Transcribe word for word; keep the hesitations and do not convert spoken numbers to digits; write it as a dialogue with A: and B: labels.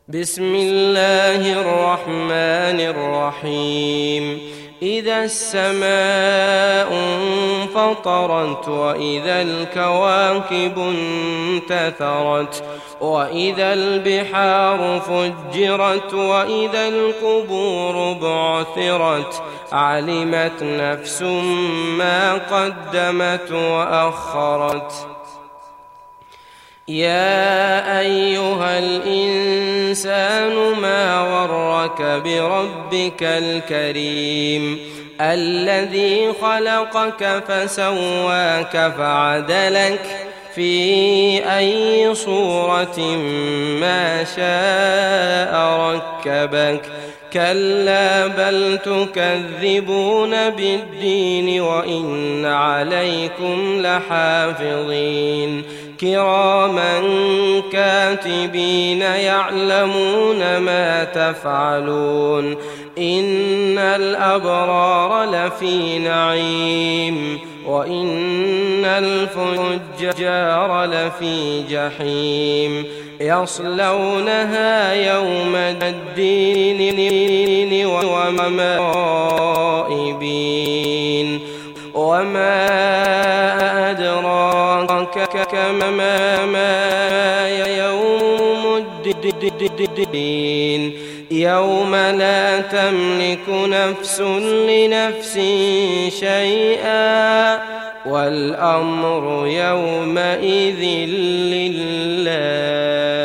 A: بسم الله الرحمن الرحيم. إذا السماء انفطرت وإذا الكواكب انتثرت وإذا البحار فجرت وإذا القبور بعثرت علمت نفس ما قدمت وأخرت. يا أيها الإنسان ما غرك بربك الكريم الذي خلقك فسواك فعدلك في أي صورة ما شاء ركبك. كلا بل تكذبون بالدين وإن عليكم لحافظين كراما كاتبين يعلمون ما تفعلون. إن الأبرار لفي نعيم وإن الفجار لفي جحيم يصلونها يوم الدين وما غائبين. وما أدراك ما يوم الدين يوم لا تملك نفس لنفس شيئا والأمر يومئذ لله.